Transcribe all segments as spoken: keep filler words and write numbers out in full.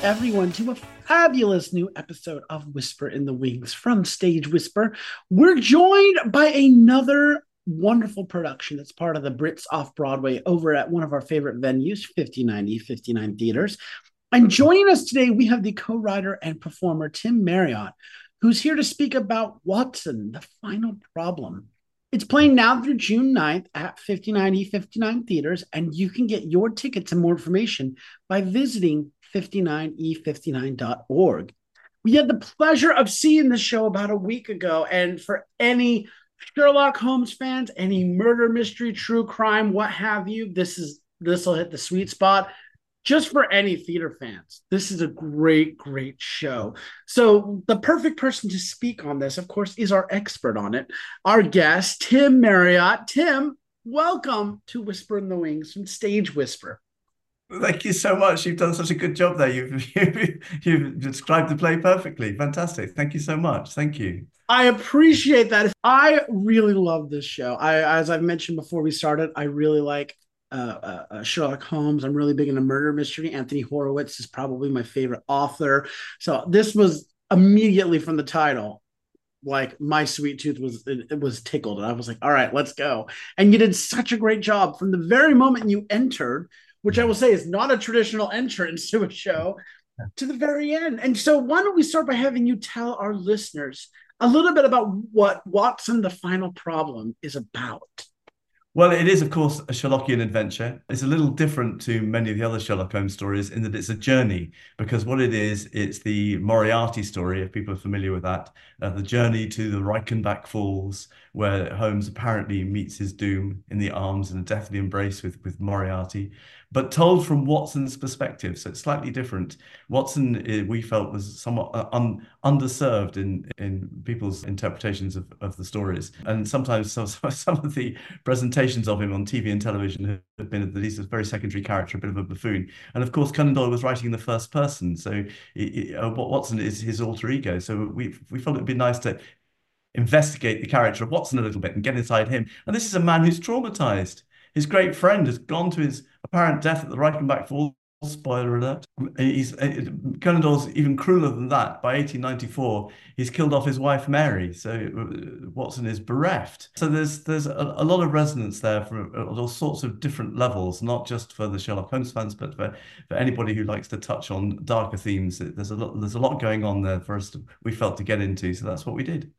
everyone to a fabulous new episode of Whisper in the Wings from Stage Whisper. We're joined by another wonderful production that's part of the Brits Off Broadway over at one of our favorite venues, fifty-nine E fifty-nine Theaters. And joining us today, we have the co-writer and performer Tim Marriott, who's here to speak about Watson, the Final Problem. It's playing now through June ninth at fifty-nine E fifty-nine Theaters, and you can get your tickets and more information by visiting fifty-nine e fifty-nine dot org. We had the pleasure of seeing the show about a week ago, and for any Sherlock Holmes fans, any murder mystery, true crime, what have you, this is this will hit the sweet spot. Just for any theater fans, this is a great, great show. So the perfect person to speak on this, of course, is our expert on it, our guest, Tim Marriott. Tim, welcome to Whisper in the Wings from Stage Whisper. Thank you so much. You've done such a good job there. You've, you've, you've described the play perfectly. Fantastic. Thank you so much. Thank you. I appreciate that. I really love this show. I, as I've mentioned before we started, I really like Uh, uh, Sherlock Holmes. I'm really big into murder mystery. Anthony Horowitz is probably my favorite author. So this was immediately from the title, like my sweet tooth was it, it was tickled, and I was like, all right, let's go. And you did such a great job from the very moment you entered, which I will say is not a traditional entrance to a show, to the very end. And so why don't we start by having you tell our listeners a little bit about what Watson, the Final Problem is about. Well, it is, of course, a Sherlockian adventure. It's a little different to many of the other Sherlock Holmes stories in that it's a journey, because what it is, it's the Moriarty story, if people are familiar with that, uh, the journey to the Reichenbach Falls, where Holmes apparently meets his doom in the arms and a deathly embrace with, with Moriarty, but told from Watson's perspective. So it's slightly different. Watson, we felt, was somewhat un, underserved in, in people's interpretations of, of the stories. And sometimes some, some of the presentations of him on T V and television have been at least a very secondary character, a bit of a buffoon. And of course, Conan Doyle was writing in the first person. So it, uh, Watson is his alter ego. So we, we felt it'd be nice to investigate the character of Watson a little bit and get inside him. And this is a man who's traumatized. His great friend has gone to his apparent death at the Reichenbach Falls. Spoiler alert. He's uh, Conan Doyle's even crueler than that. By eighteen ninety-four, he's killed off his wife Mary. So uh, Watson is bereft. So there's there's a, a lot of resonance there for all sorts of different levels, not just for the Sherlock Holmes fans, but for, for anybody who likes to touch on darker themes. There's a lot there's a lot going on there for us to, we felt, to get into. So that's what we did.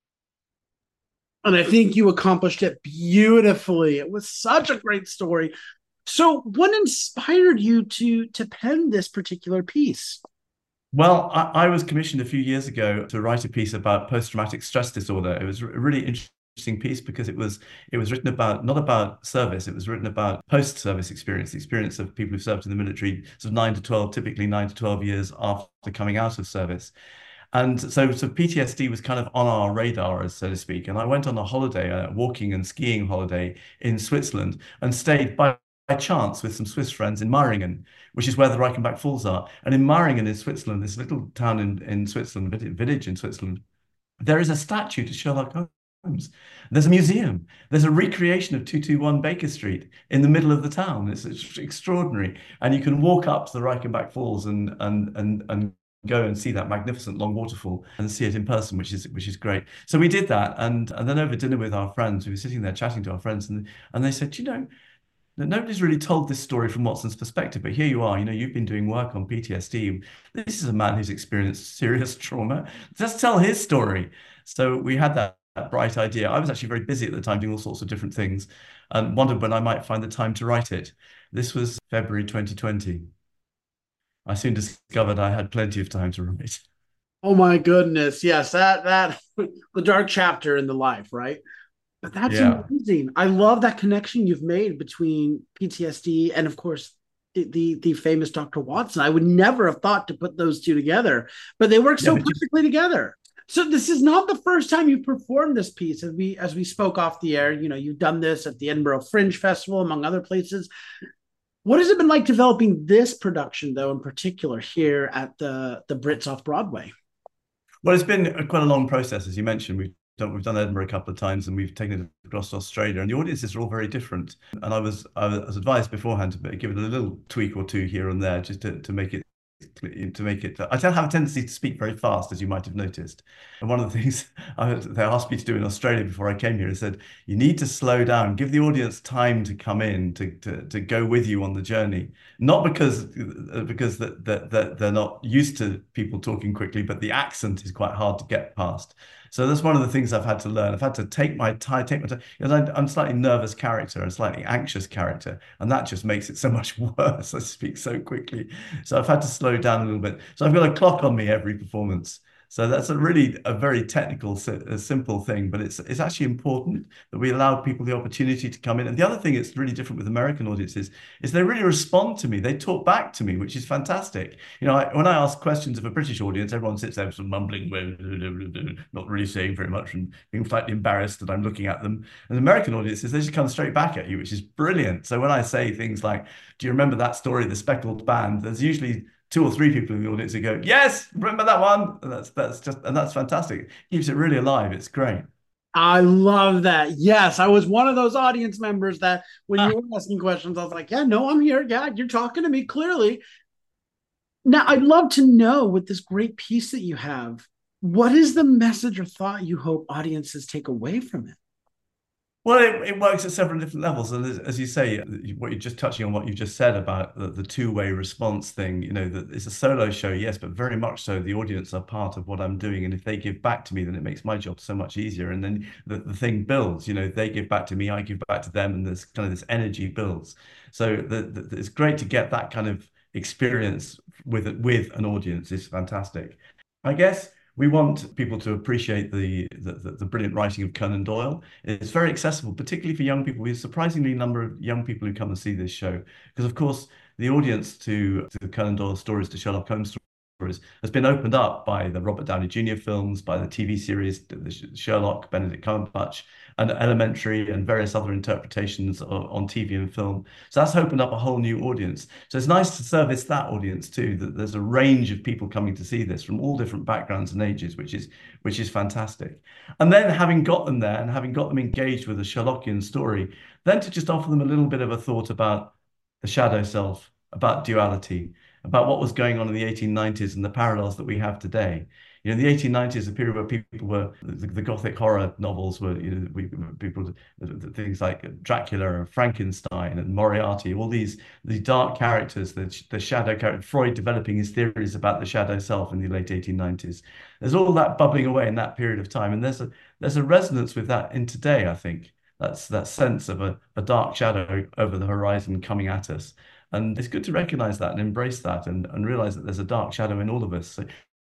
And I think you accomplished it beautifully. It was such a great story. So what inspired you to to pen this particular piece? Well, I, I was commissioned a few years ago to write a piece about post-traumatic stress disorder. It was a really interesting piece because it was it was written about, not about service, it was written about post-service experience, the experience of people who served in the military, sort of nine to twelve, typically nine to twelve years after coming out of service. And so, so P T S D was kind of on our radar, so to speak. And I went on a holiday, a walking and skiing holiday in Switzerland, and stayed by by chance with some Swiss friends in Meiringen, which is where the Reichenbach Falls are. And in Meiringen in Switzerland, this little town in, in Switzerland, village in Switzerland, there is a statue to Sherlock Holmes. There's a museum. There's a recreation of two two one Baker Street in the middle of the town. It's, it's extraordinary. And you can walk up to the Reichenbach Falls and and and and go and see that magnificent long waterfall and see it in person, which is which is great. So we did that, and and then over dinner with our friends, we were sitting there chatting to our friends, and and they said, you know, nobody's really told this story from Watson's perspective, but here you are, you know, you've been doing work on P T S D. This is a man who's experienced serious trauma. Let's tell his story. So we had that, that bright idea. I was actually very busy at the time doing all sorts of different things and wondered when I might find the time to write it. This was February twenty twenty. I soon discovered I had plenty of time to write. Oh my goodness. Yes, that that the dark chapter in the life, right? But that's Yeah. amazing. I love that connection you've made between P T S D and, of course, the, the, the famous Doctor Watson. I would never have thought to put those two together, but they work Yeah, so but you, perfectly together. So this is not the first time you performed this piece. As we as we spoke off the air, you know, you've done this at the Edinburgh Fringe Festival, among other places. What has it been like developing this production, though, in particular here at the the Brits Off Broadway? well, it's been a, quite a long process, as you mentioned. We've done, we've done Edinburgh a couple of times, and we've taken it across to Australia, and the audiences are all very different. And I was I was advised beforehand to give it a little tweak or two here and there, just to, to make it to make it. I don't have a tendency to speak very fast, as you might have noticed. And one of the things I, they asked me to do in Australia before I came here is said, you need to slow down, give the audience time to come in, to to, to go with you on the journey. Not because because that that that they're not used to people talking quickly, but the accent is quite hard to get past. So that's one of the things I've had to learn. I've had to take my time, take my time, because I'm, I'm a slightly nervous character, a slightly anxious character, and that just makes it so much worse. I speak so quickly. So I've had to slow down a little bit. So I've got a clock on me every performance. So that's a really a very technical, a simple thing, but it's it's actually important that we allow people the opportunity to come in. And the other thing that's really different with American audiences is they really respond to me. They talk back to me, which is fantastic. You know, I, when I ask questions of a British audience, everyone sits there sort of mumbling, not really saying very much and being slightly embarrassed that I'm looking at them. And American audiences, they just come straight back at you, which is brilliant. So when I say things like, do you remember that story, The Speckled Band? There's usually two or three people in the audience who go, yes, remember that one. And that's that's just and that's fantastic. It keeps it really alive. It's great. I love that. Yes, I was one of those audience members that when you were asking questions, I was like, yeah, no, I'm here. Yeah, you're talking to me clearly. Now, I'd love to know with this great piece that you have, what is the message or thought you hope audiences take away from it? Well, it, it works at several different levels. And as, as you say, what you're just touching on what you just said about the, the two-way response thing, you know, that it's a solo show, yes, but very much so the audience are part of what I'm doing. And if they give back to me, then it makes my job so much easier. And then the, the thing builds, you know, they give back to me, I give back to them, and this kind of this energy builds. So the, the, it's great to get that kind of experience with with an audience. It's fantastic. I guess we want people to appreciate the, the, the brilliant writing of Conan Doyle. It's very accessible, particularly for young people. We have a surprisingly number of young people who come and see this show, because of course the audience to, to Conan Doyle stories, to Sherlock Holmes stories, has been opened up by the Robert Downey Junior films, by the T V series, the Sherlock, Benedict Cumberbatch, and Elementary, and various other interpretations of, on T V and film. So that's opened up a whole new audience. So it's nice to service that audience too, that there's a range of people coming to see this from all different backgrounds and ages, which is which is fantastic. And then having got them there and having got them engaged with a Sherlockian story, then to just offer them a little bit of a thought about the shadow self, about duality, about what was going on in the eighteen nineties and the parallels that we have today. You know, the eighteen nineties, a period where people were, the, the Gothic horror novels were, you know, we, people, things like Dracula and Frankenstein and Moriarty, all these, these dark characters, the, the shadow character, Freud developing his theories about the shadow self in the late eighteen nineties. There's all that bubbling away in that period of time. And there's a, there's a resonance with that in today, I think. That's that sense of a, a dark shadow over the horizon coming at us. And it's good to recognize that and embrace that and, and realize that there's a dark shadow in all of us. So,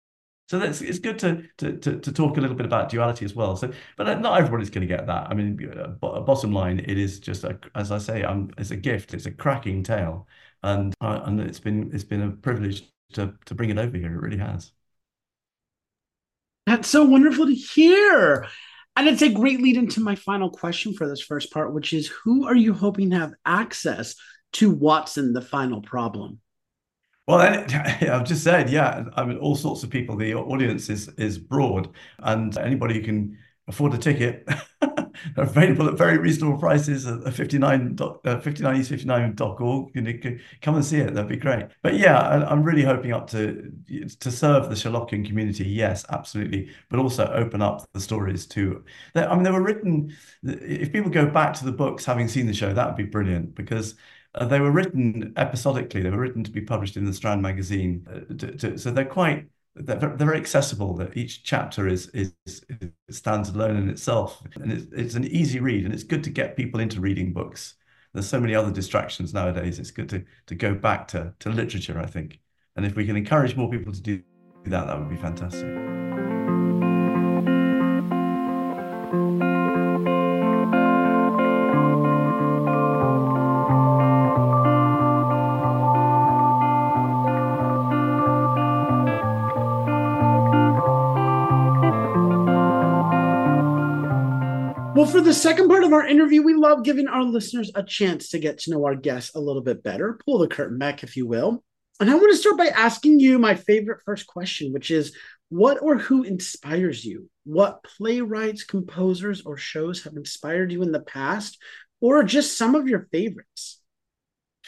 so that's it's good to, to to to talk a little bit about duality as well. So, but not everybody's going to get that. I mean, uh, bottom line, it is just a, as I say, um, it's a gift. It's a cracking tale, and uh, and it's been it's been a privilege to to bring it over here. It really has. That's so wonderful to hear. And it's a great lead into my final question for this first part, which is, who are you hoping to have access to Watson, the Final Problem? Well, I've just said, yeah, I mean, all sorts of people. The audience is is broad, and anybody who can afford a ticket, they're available at very reasonable prices at fifty-nine, uh, fifty-nine east fifty-nine dot org. You know, come and see it. That'd be great. But yeah, I, I'm really hoping up to to serve the Sherlockian community. Yes, absolutely. But also open up the stories to. I mean, they were written. If people go back to the books, having seen the show, that would be brilliant, because Uh, they were written episodically. They were written to be published in the Strand magazine. Uh, to, to, so they're quite, they're, they're very accessible. That each chapter is, is, is stands alone in itself, and it's, it's an easy read. And it's good to get people into reading books. There's so many other distractions nowadays. It's good to to go back to to literature, I think. And if we can encourage more people to do that, that would be fantastic. Well, for the second part of our interview, we love giving our listeners a chance to get to know our guests a little bit better. Pull the curtain back, if you will. And I want to start by asking you my favorite first question, which is, what or who inspires you? What playwrights, composers, or shows have inspired you in the past, or just some of your favorites?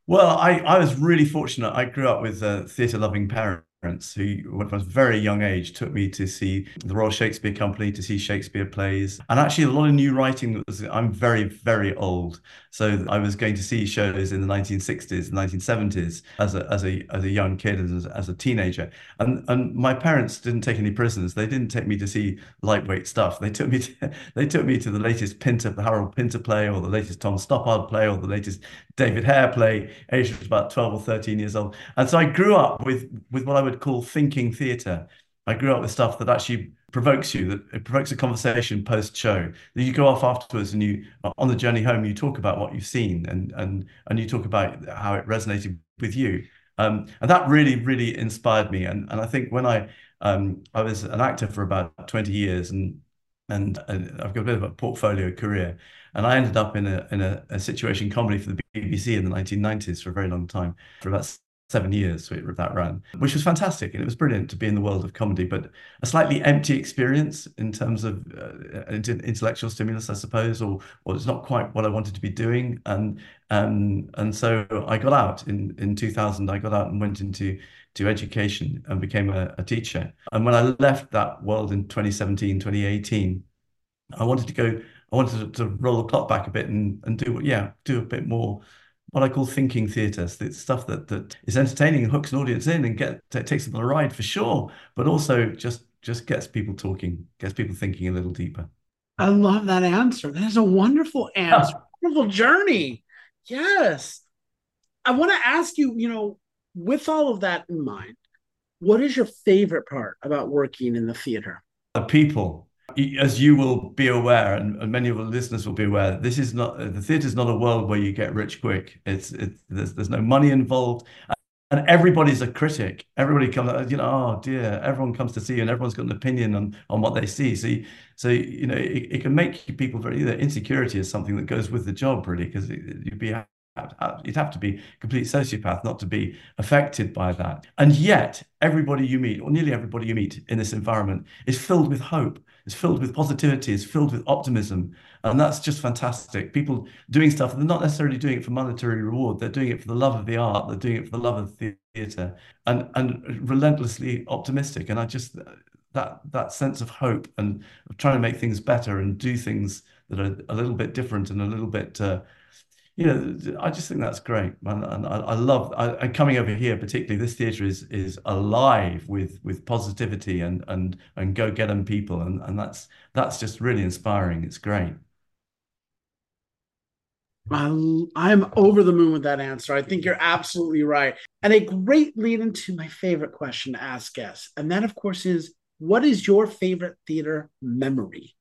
Well, I, I was really fortunate. I grew up with uh, theatre-loving parents who, when I was a very young age, took me to see the Royal Shakespeare Company, to see Shakespeare plays, and actually a lot of new writing that was, I'm very, very old. So I was going to see shows in the nineteen sixties, nineteen seventies as a, as a, as a young kid, as, as a teenager. And, and my parents didn't take any prisoners. They didn't take me to see lightweight stuff. They took me to, they took me to the latest Pinter, Harold Pinter play, or the latest Tom Stoppard play, or the latest David Hare play. Age was about twelve or thirteen years old. And so I grew up with, with what I would call thinking theatre. I grew up with stuff that actually provokes you, that it provokes a conversation post-show. That you go off afterwards and you, on the journey home, you talk about what you've seen and and and you talk about how it resonated with you. Um, and that really, really inspired me. And and I think when I um, I was an actor for about twenty years, and and, and I've got a bit of a portfolio career. And I ended up in a in a, a situation comedy for the B B C in the nineteen nineties for a very long time, for about seven years that ran, which was fantastic. And it was brilliant to be in the world of comedy, but a slightly empty experience in terms of uh, intellectual stimulus, I suppose, or or it's not quite what I wanted to be doing. And um, and so I got out in, in two thousand, I got out and went into to education and became a, a teacher. And when I left that world in twenty seventeen, twenty eighteen, I wanted to go, I wanted to, to roll the clock back a bit and, and do, yeah, do a bit more what I call thinking theatre. It's stuff that that is entertaining and hooks an audience in and get takes them on a ride for sure, but also just just gets people talking, gets people thinking a little deeper. I love that answer. That is a wonderful answer, wonderful journey. Yes. I want to ask you, you know, with all of that in mind, what is your favorite part about working in the theater? The people. As you will be aware, and, and many of the listeners will be aware, this is not the theatre is not a world where you get rich quick. It's it's there's there's no money involved, and everybody's a critic. Everybody comes, you know, oh dear, everyone comes to see you, and everyone's got an opinion on on what they see. So you, so you know, it, it can make people very. Insecurity is something that goes with the job, really, because you'd be you'd have to be a complete sociopath not to be affected by that. And yet, everybody you meet, or nearly everybody you meet in this environment, is filled with hope. It's filled with positivity. It's filled with optimism. And that's just fantastic. People doing stuff, they're not necessarily doing it for monetary reward. They're doing it for the love of the art. They're doing it for the love of the theatre, and, and relentlessly optimistic. And I just, that, that sense of hope and of trying to make things better and do things that are a little bit different and a little bit, uh, you know, I just think that's great, and, and I, I love. I, coming over here, particularly, this theatre is is alive with with positivity and and and go get 'em people, and and that's that's just really inspiring. It's great. I'm, I'm over the moon with that answer. I think you're absolutely right, and a great lead into my favorite question to ask guests, and that, of course, is what is your favorite theatre memory?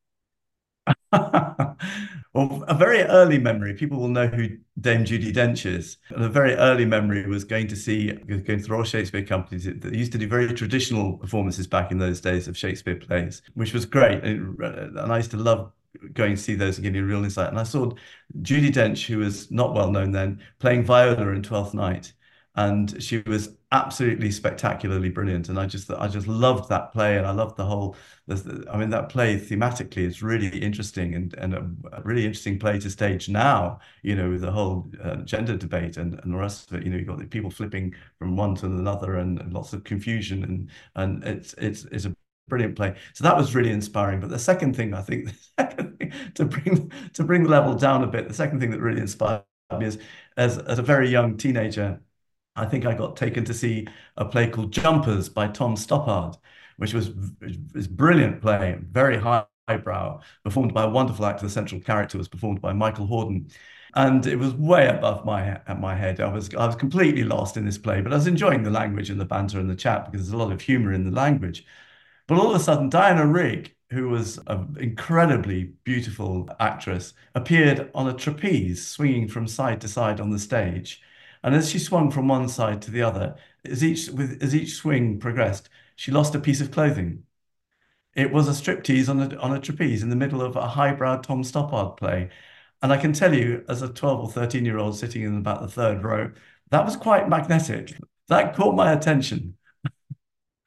Well, a very early memory, people will know who Dame Judi Dench is. And a very early memory was going to see, going to the Royal Shakespeare Company. They used to do very traditional performances back in those days of Shakespeare plays, which was great. And, and I used to love going to see those and getting a real insight. And I saw Judi Dench, who was not well known then, playing Viola in Twelfth Night. And she was absolutely spectacularly brilliant, and I just I just loved that play, and I loved the whole. I mean, that play thematically is really interesting, and and a really interesting play to stage now. You know, with the whole uh, gender debate and and the rest of it. You know, you've got the people flipping from one to another, and, and lots of confusion, and and it's it's it's a brilliant play. So that was really inspiring. But the second thing, I think, the second thing, to bring to bring the level down a bit, the second thing that really inspired me is as as a very young teenager. I think I got taken to see a play called Jumpers by Tom Stoppard, which was this brilliant play, very highbrow, performed by a wonderful actor. The central character was performed by Michael Hordern. And it was way above my my head. I was I was completely lost in this play, but I was enjoying the language and the banter and the chat because there's a lot of humor in the language. But all of a sudden, Diana Rigg, who was an incredibly beautiful actress, appeared on a trapeze, swinging from side to side on the stage. And as she swung from one side to the other, as each with as each swing progressed, she lost a piece of clothing. It was a striptease on a on a trapeze in the middle of a highbrow Tom Stoppard play. And I can tell you, as a twelve or thirteen year old sitting in about the third row, that was quite magnetic. That caught my attention.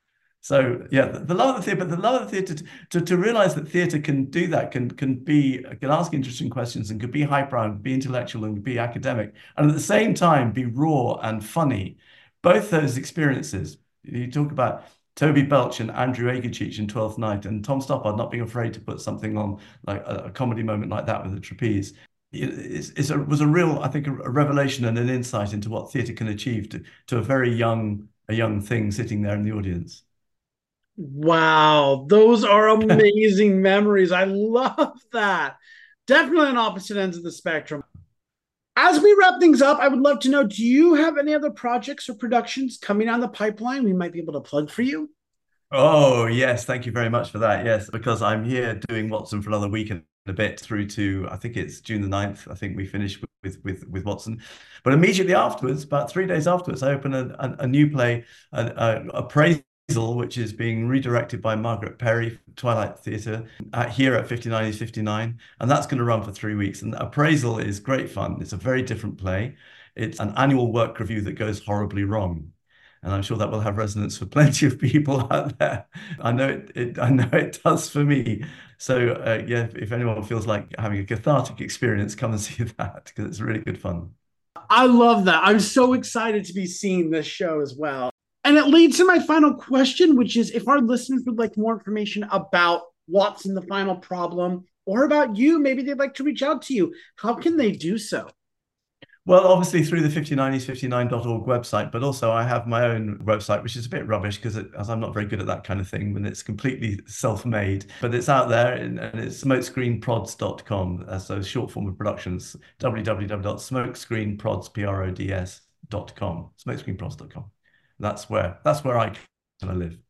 So yeah, the, the love of the theatre, but the love of the theatre to, to, to realize that theatre can do that, can can be can ask interesting questions and can be highbrow, and be intellectual and be academic, and at the same time be raw and funny. Both those experiences. You talk about Toby Belch and Andrew Aguchich in Twelfth Night, and Tom Stoppard not being afraid to put something on like a, a comedy moment like that with the trapeze. It's, it's a, was a real, I think, a, a revelation and an insight into what theatre can achieve to, to a very young a young thing sitting there in the audience. Wow, those are amazing memories. I love that. Definitely on opposite ends of the spectrum. As we wrap things up, I would love to know, do you have any other projects or productions coming down the pipeline we might be able to plug for you? Oh, yes. Thank you very much for that. Yes, because I'm here doing Watson for another week and a bit through to, I think it's June the ninth. I think we finish with with with Watson. But immediately afterwards, about three days afterwards, I open a, a, a new play, a, a, Appraisal, which is being redirected by Margaret Perry, Twilight Theatre, at, here at fifty-nine East fifty-nine. And that's going to run for three weeks. And Appraisal is great fun. It's a very different play. It's an annual work review that goes horribly wrong. And I'm sure that will have resonance for plenty of people out there. I know it, it I know it does for me. So uh, yeah, if, if anyone feels like having a cathartic experience, come and see that because it's really good fun. I love that. I'm so excited to be seeing this show as well. And it leads to my final question, which is if our listeners would like more information about Watson, the Final Problem, or about you, maybe they'd like to reach out to you. How can they do so? Well, obviously through the fifty-nine east fifty-nine dot org website, but also I have my own website, which is a bit rubbish because it, as I'm not very good at that kind of thing, when it's completely self-made, but it's out there and, and it's smokescreenprods dot com. Uh, so short form of productions, w w w dot smokescreenprods dot com, smokescreenprods dot com. That's where that's where I kind of live.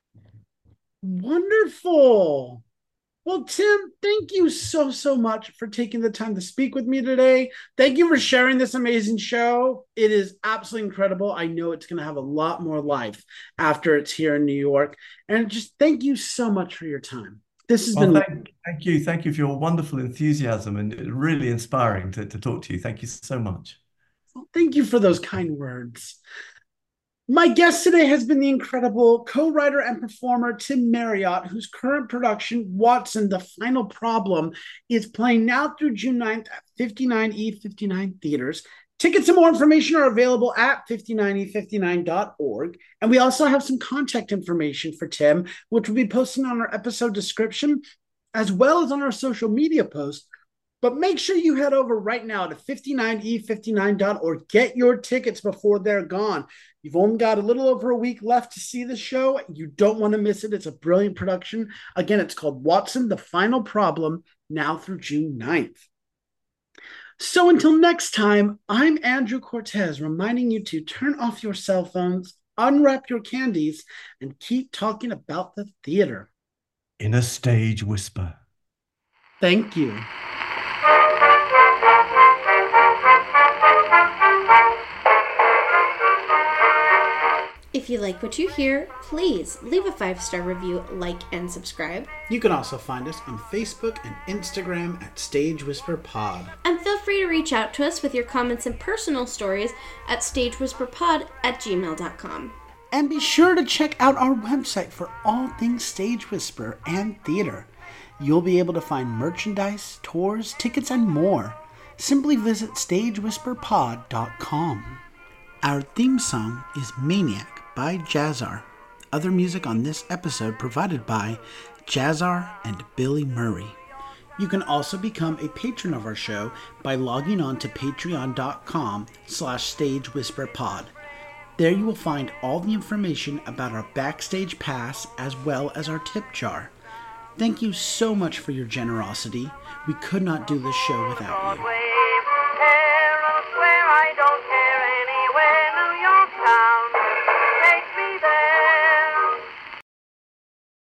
Wonderful. Well, Tim, thank you so, so much for taking the time to speak with me today. Thank you for sharing this amazing show. It is absolutely incredible. I know it's going to have a lot more life after it's here in New York. And just thank you so much for your time. This has well, been... Thank, thank you. Thank you for your wonderful enthusiasm and really inspiring to, to talk to you. Thank you so much. Well, thank you for those kind words. My guest today has been the incredible co-writer and performer Tim Marriott, whose current production, Watson, the Final Problem, is playing now through June ninth at fifty-nine E fifty-nine theaters. Tickets and more information are available at fifty-nine E fifty-nine dot org. And we also have some contact information for Tim, which we'll be posting on our episode description, as well as on our social media post. But make sure you head over right now to fifty-nine E fifty-nine dot org. Get your tickets before they're gone. You've only got a little over a week left to see the show. You don't want to miss it. It's a brilliant production. Again, it's called Watson, the Final Problem, now through June ninth. So until next time, I'm Andrew Cortez, reminding you to turn off your cell phones, unwrap your candies, and keep talking about the theater. In a stage whisper. Thank you. If you like what you hear, please leave a five-star review, like, and subscribe. You can also find us on Facebook and Instagram at Stage Whisper Pod. And feel free to reach out to us with your comments and personal stories at stagewhisperpod at gmail dot com. And be sure to check out our website for all things Stage Whisper and theater. You'll be able to find merchandise, tours, tickets, and more. Simply visit stage whisper pod dot com. Our theme song is Maniac by Jazzar. Other music on this episode provided by Jazzar and Billy Murray. You can also become a patron of our show by logging on to patreon dot com slash stagewhisperpod. There you will find all the information about our backstage pass as well as our tip jar. Thank you so much for your generosity. We could not do this show without you.